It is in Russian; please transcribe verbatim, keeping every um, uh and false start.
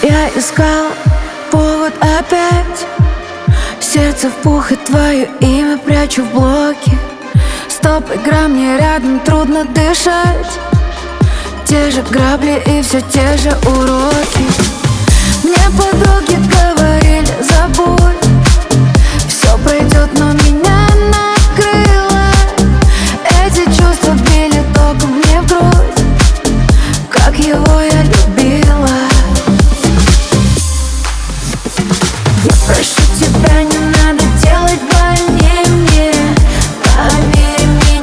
Я искал повод опять. Сердце в пух и твое имя прячу в блоке. Стоп-игра, мне рядом трудно дышать. Те же грабли и все те же уроки. Мне подруги говорили: забудь,